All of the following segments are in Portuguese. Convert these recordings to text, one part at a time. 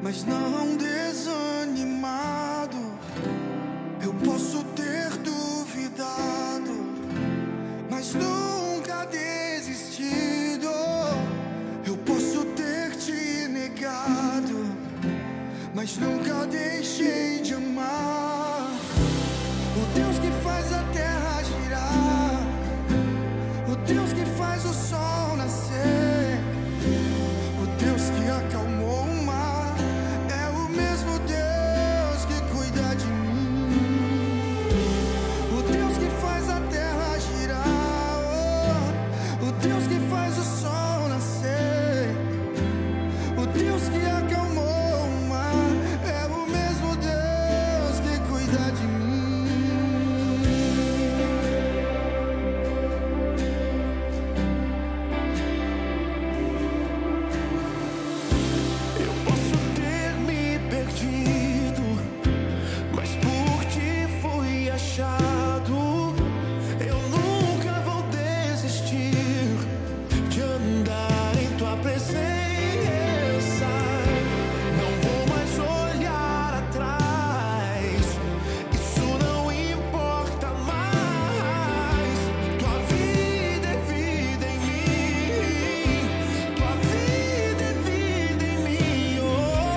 mas não desanimado. Eu posso ter duvidado, mas nunca desistido. Eu posso ter te negado, mas nunca deixei de amar. O Deus que faz a terra girar, o Deus que faz o sol nascer, o Deus que acalmou o mar, é o mesmo Deus que cuida de mim. O Deus que faz a terra girar, o Deus que faz o sol nascer, o Deus que acalmou o mar, é o mesmo Deus que cuida de mim. Eu posso ter me perdido, mas por ti fui achado. Eu nunca vou desistir de andar em tua presença. Não vou mais olhar atrás, isso não importa mais. Tua vida é vida em mim, tua vida é vida em mim. O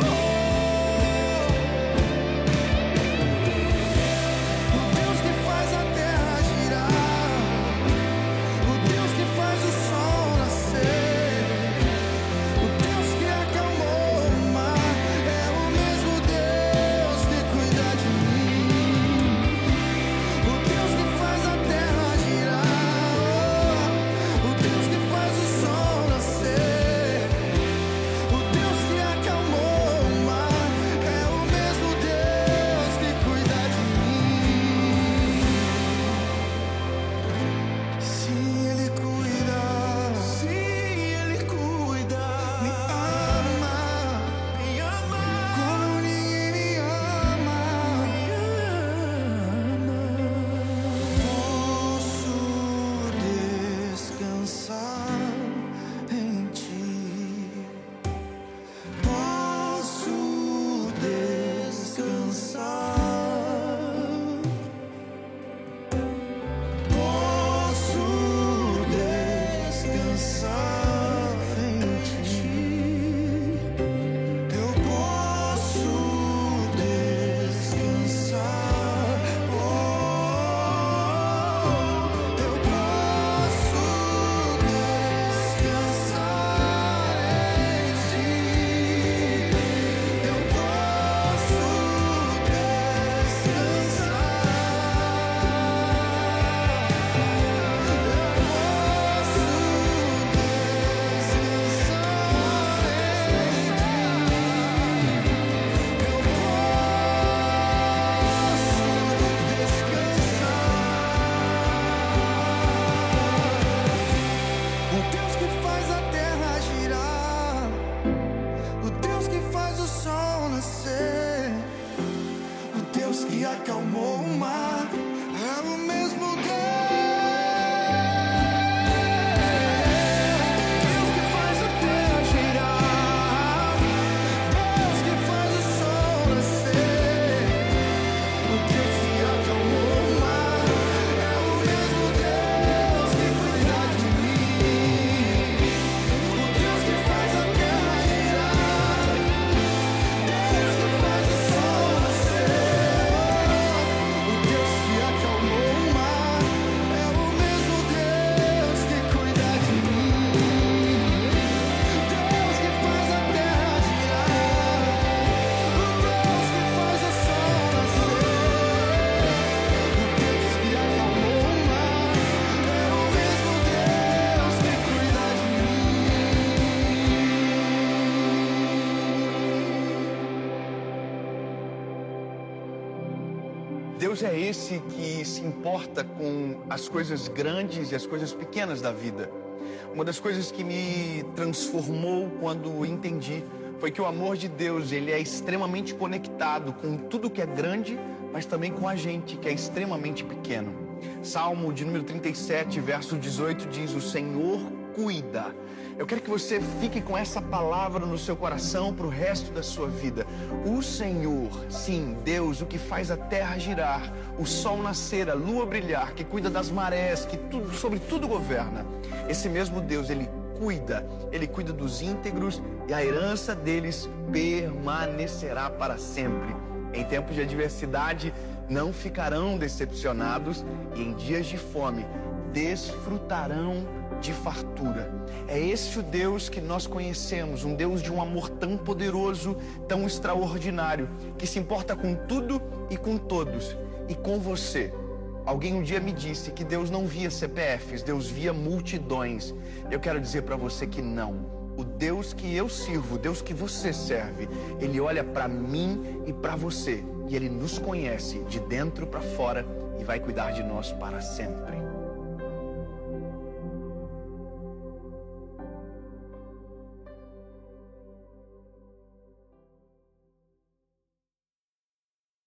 Deus que faz a terra girar, o Deus que faz o sol nascer, o Deus que acalmou o mar, é o mesmo Deus que cuida de mim. O Deus que faz a terra girar, o Deus que faz o sol nascer, o Deus que acalmou o mar, é o mesmo Deus que cuida de mim. Sim, Ele cuida, me ama, como ninguém me ama. Posso descansar em ti, posso descansar, posso descansar em ti. Eu posso descansar, eu posso descansar em ti. Eu posso o Deus que faz a terra girar, o Deus que faz o sol nascer, o Deus que acalmou o mar, é o mesmo Deus. Deus que faz a terra girar, Deus que faz o sol nascer, o Deus que acalmou o mar, é o mesmo Deus que cuida de mim. O Deus que faz a terra girar, Deus que faz o sol nascer, o Deus que acalmou o mar, é o mesmo Deus que cuida de mim. Deus que faz a terra girar, o Deus que faz o sol nascer, o Deus que acalmou o mar, é o mesmo Deus que cuida de mim. Deus é esse que se importa com as coisas grandes e as coisas pequenas da vida. Uma das coisas que me transformou quando entendi foi que o amor de Deus, ele é extremamente conectado com tudo que é grande, mas também com a gente, que é extremamente pequeno. Salmo de número 37, verso 18 diz: o Senhor cuida Eu quero que você fique com essa palavra no seu coração para o resto da sua vida. O Senhor, sim, Deus, o que faz a terra girar, o sol nascer, a lua brilhar, que cuida das marés, que sobre tudo governa. Esse mesmo Deus, Ele cuida dos íntegros e a herança deles permanecerá para sempre. Em tempos de adversidade, não ficarão decepcionados e em dias de fome, desfrutarão de fartura. É esse o Deus que nós conhecemos, um Deus de um amor tão poderoso, tão extraordinário, que se importa com tudo e com todos, e com você. Alguém um dia me disse que Deus não via CPFs, Deus via multidões. Eu quero dizer para você que não. O Deus que eu sirvo, o Deus que você serve, Ele olha para mim e para você, e Ele nos conhece de dentro para fora e vai cuidar de nós para sempre.